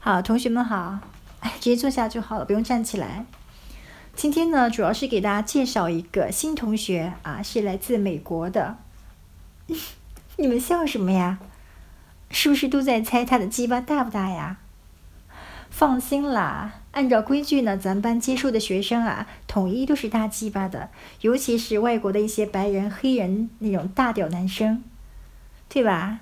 好，同学们好，直接坐下就好了，不用站起来。今天呢，主要是给大家介绍一个新同学啊，是来自美国的。你们笑什么呀？是不是都在猜他的鸡巴大不大呀？放心啦，按照规矩呢，咱班接收的学生啊，统一都是大鸡巴的，尤其是外国的一些白人、黑人那种大屌男生，对吧？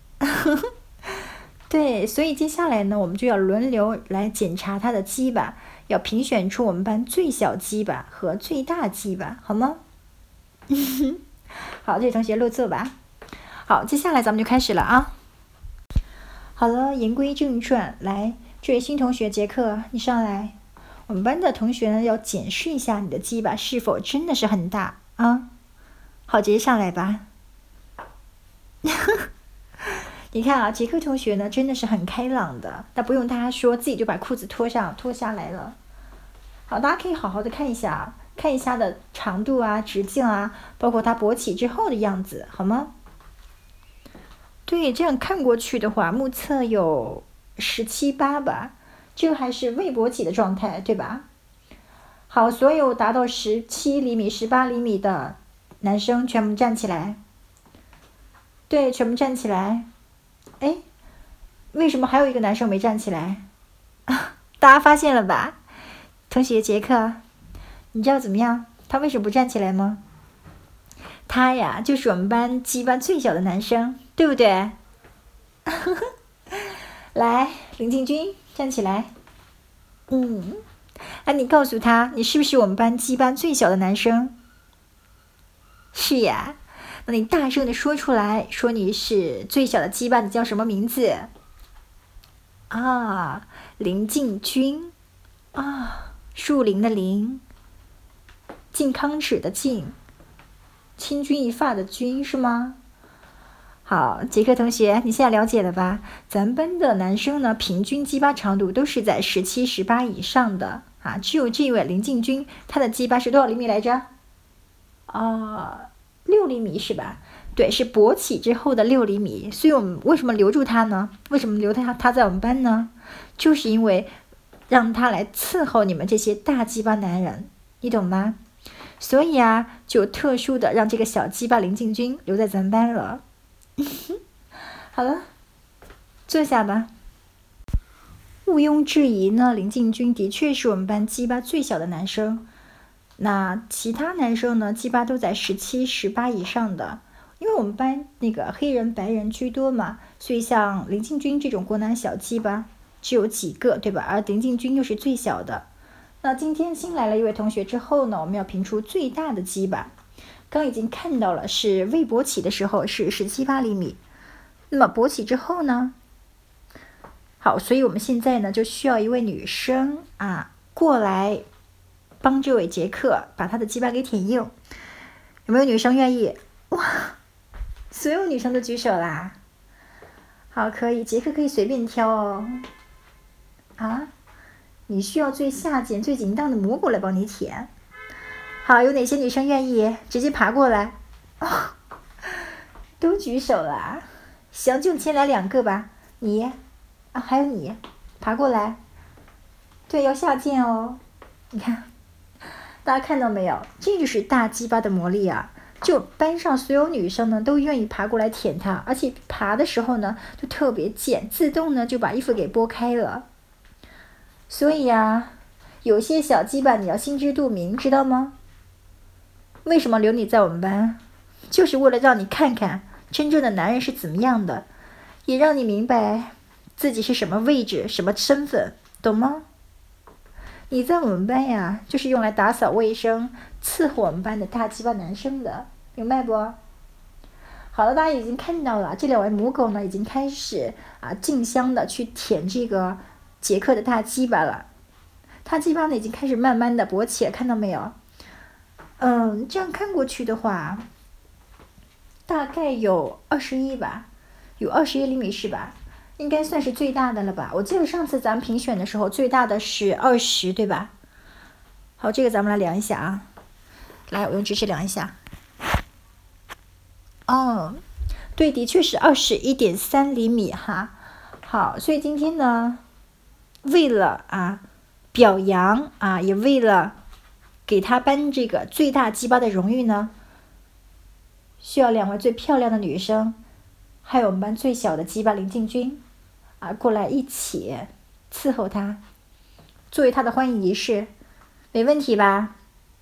对，所以接下来呢，我们就要轮流来检查他的鸡巴，要评选出我们班最小鸡巴和最大鸡巴，好吗？好，这位同学落座吧。好，接下来咱们就开始了啊。好了，言归正传，来，这位新同学杰克，你上来。我们班的同学呢，要检视一下你的鸡巴是否真的是很大啊。好，直接上来吧。你看啊，杰克同学呢真的是很开朗的，他不用大家说，自己就把裤子脱下来了。好，大家可以好好的看一下，看一下的长度啊、直径啊，包括他勃起之后的样子，好吗？对，这样看过去的话，目测有17、8吧，这个还是未勃起的状态，对吧？好，所有达到17厘米、18厘米的男生全部站起来。对，全部站起来。哎，为什么还有一个男生没站起来？大家发现了吧？同学杰克，你知道怎么样？他为什么不站起来吗？他呀，就是我们班鸡巴最小的男生，对不对？来，林静君，站起来。你告诉他，你是不是我们班鸡巴最小的男生？是呀。那你大声的说出来，说你是最小的鸡巴，你叫什么名字？啊，林静君。啊，树林的林，靖康耻的靖，清君一发的君，是吗？好，杰克同学，你现在了解了吧？咱班的男生呢，平均鸡巴长度都是在17、18以上的啊，只有这位林静君，他的鸡巴是多少厘米来着？6厘米是吧？对，是勃起之后的6厘米。所以我们为什么留住他呢？为什么留他在我们班呢？就是因为让他来伺候你们这些大鸡巴男人，你懂吗？所以啊，就特殊的让这个小鸡巴林静君留在咱班了。好了，坐下吧。毋庸置疑呢，林静君的确是我们班鸡巴最小的男生。那其他男生呢，鸡巴都在17、18以上的，因为我们班那个黑人、白人居多嘛，所以像林静君这种国男小鸡巴只有几个，对吧？而林静君又是最小的。那今天新来了一位同学之后呢，我们要评出最大的鸡巴。刚已经看到了，是未勃起的时候是17、8厘米，那么勃起之后呢？好，所以我们现在呢就需要一位女生啊过来帮这位杰克把他的鸡巴给舔硬。有没有女生愿意？哇，所有女生都举手啦。好，可以，杰克可以随便挑哦。啊，你需要最下贱、最紧当的蘑菇来帮你舔。好，有哪些女生愿意直接爬过来？都举手啦。行，就先来2个吧。你还有你，爬过来。对，要下贱哦。你看，大家看到没有？这就是大鸡巴的魔力啊！就班上所有女生呢都愿意爬过来舔它，而且爬的时候呢就特别贱，自动呢就把衣服给拨开了。所以啊，有些小鸡巴你要心知肚明，知道吗？为什么留你在我们班？就是为了让你看看真正的男人是怎么样的，也让你明白自己是什么位置、什么身份，懂吗？你在我们班呀，就是用来打扫卫生、伺候我们班的大鸡巴男生的，明白不？好了，大家已经看到了，这2位母狗呢，已经开始竞相的去舔这个杰克的大鸡巴了。他鸡巴呢，已经开始慢慢的勃起了，看到没有？这样看过去的话，大概有21吧，有21厘米是吧？应该算是最大的了吧？我记得上次咱们评选的时候，最大的是20，对吧？好，这个咱们来量一下啊。来，我用直尺量一下。对，的确是21.3厘米哈。好，所以今天呢， 为了表扬也为了给他颁这个最大鸡巴的荣誉呢，需要2位最漂亮的女生，还有我们班最小的鸡巴林静君过来一起伺候他，作为他的欢迎仪式，没问题吧？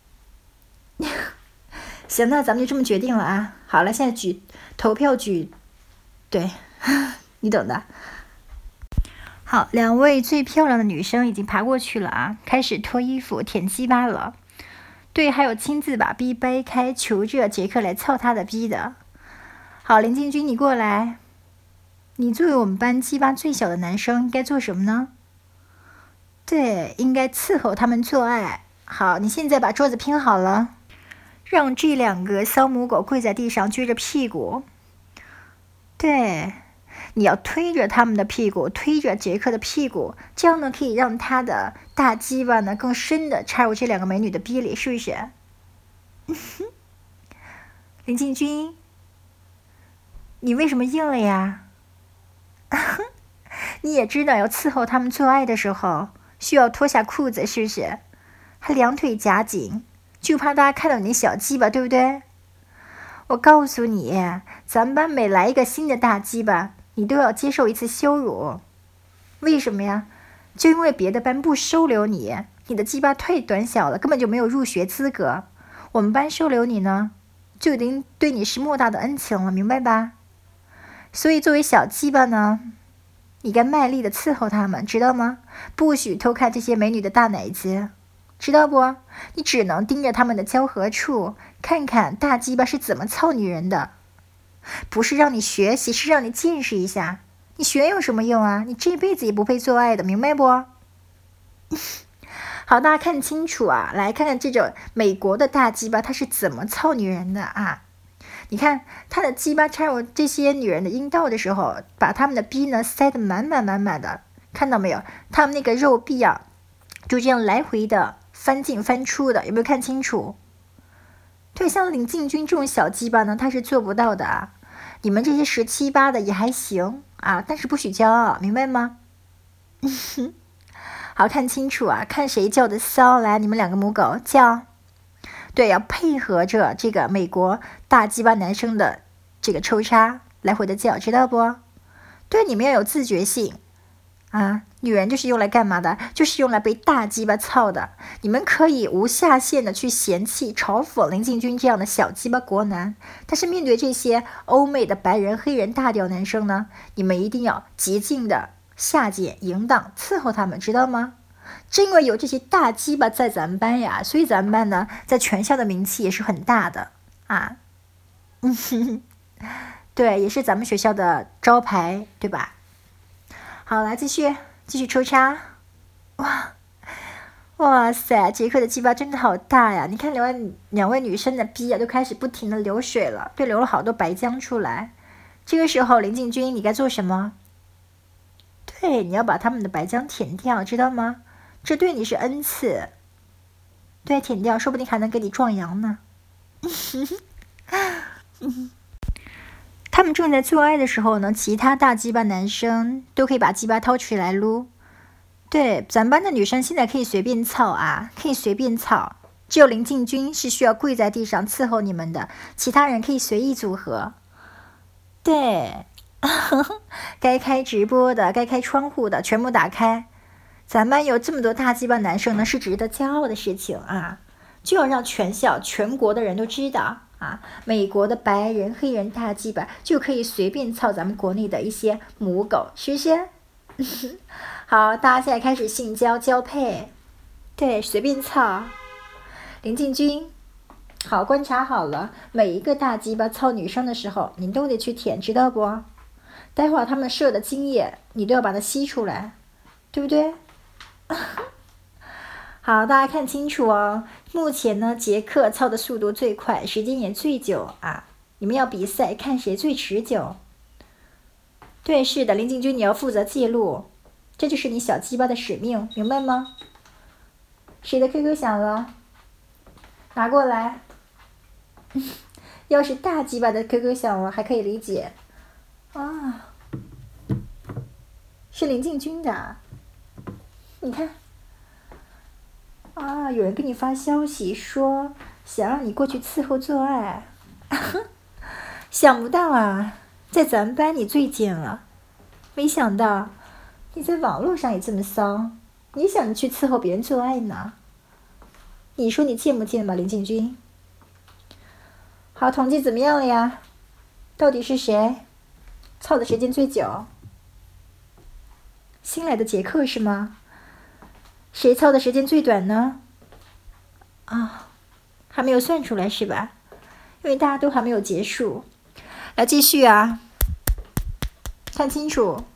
行，那咱们就这么决定了好了，现在投票对，你懂的。好，2位最漂亮的女生已经爬过去了开始脱衣服舔鸡巴了。对，还有亲自把逼掰开，求着杰克来操他的逼的。好，林静君，你过来。你作为我们班鸡巴最小的男生，应该做什么呢？对，应该伺候他们做爱。好，你现在把桌子拼好了，让这2个骚母狗跪在地上，撅着屁股。对，你要推着他们的屁股，推着杰克的屁股，这样呢可以让他的大鸡巴呢更深的插入这2个美女的逼里，是不是？林静君，你为什么硬了呀？你也知道要伺候他们做爱的时候需要脱下裤子，是不是？还2腿夹紧，就怕大家看到你小鸡巴，对不对？我告诉你，咱们班每来一个新的大鸡巴，你都要接受一次羞辱。为什么呀？就因为别的班不收留你，你的鸡巴太短小了，根本就没有入学资格。我们班收留你呢，就已经对你是莫大的恩情了，明白吧？所以作为小鸡巴呢，你该卖力的伺候他们，知道吗？不许偷看这些美女的大奶子，知道不？你只能盯着他们的交合处，看看大鸡巴是怎么操女人的。不是让你学习，是让你见识一下。你学有什么用啊？你这辈子也不配做爱的，明白不？好，大家看清楚来看看这种美国的大鸡巴它是怎么操女人的你看他的鸡巴插入这些女人的阴道的时候，把他们的逼呢塞得满满的，看到没有？他们那个肉壁就这样来回的翻进翻出的，有没有看清楚？对，像林静君这种小鸡巴呢，他是做不到的你们这些17、8的也还行但是不许骄傲，明白吗？好，看清楚看谁叫的骚，来，你们2个母狗叫。对，要配合着这个美国大鸡巴男生的这个抽插来回的叫，知道不？对，你们要有自觉性女人就是用来干嘛的？就是用来被大鸡巴操的。你们可以无下限的去嫌弃、嘲讽林静君这样的小鸡巴国男，但是面对这些欧美的白人、黑人大屌男生呢，你们一定要极尽的下贱、淫荡，伺候他们，知道吗？正因为有这些大鸡巴在咱们班呀，所以咱们班呢，在全校的名气也是很大的对，也是咱们学校的招牌，对吧？好，来继续抽插。哇塞，杰克的鸡巴真的好大呀！你看两位女生的逼都开始不停的流水了，流了好多白浆出来。这个时候，林静君，你该做什么？对，你要把他们的白浆舔掉，知道吗？这对你是恩赐。对，舔掉，说不定还能给你壮阳呢。他们正在做爱的时候呢，其他大鸡巴男生都可以把鸡巴掏出来撸。对，咱班的女生现在可以随便操可以随便操。只有林静君是需要跪在地上伺候你们的，其他人可以随意组合。对，该开直播的，该开窗户的，全部打开。咱班有这么多大鸡巴男生呢，是值得骄傲的事情就要让全校、全国的人都知道美国的白人、黑人大鸡巴就可以随便操咱们国内的一些母狗，是不是？好，大家现在开始性交配，对，随便操。林静君，好，观察好了，每一个大鸡巴操女生的时候，你都得去舔，知道不？待会儿他们射的精液，你都要把它吸出来，对不对？好，大家看清楚哦。目前呢，杰克操的速度最快，时间也最久你们要比赛，看谁最持久。对，是的，林静君，你要负责记录，这就是你小鸡巴的使命，明白吗？谁的 QQ 响了？拿过来。要是大鸡巴的 QQ 响了，还可以理解是林静君的你看，啊，有人给你发消息说想让你过去伺候做爱，想不到啊，在咱们班你最贱了，没想到你在网络上也这么骚，你想去伺候别人做爱呢？你说你贱不贱吧，林建军？好，统计怎么样了呀？到底是谁操的时间最久？新来的杰克是吗？谁操的时间最短呢？啊，还没有算出来是吧？因为大家都还没有结束。来继续啊，看清楚。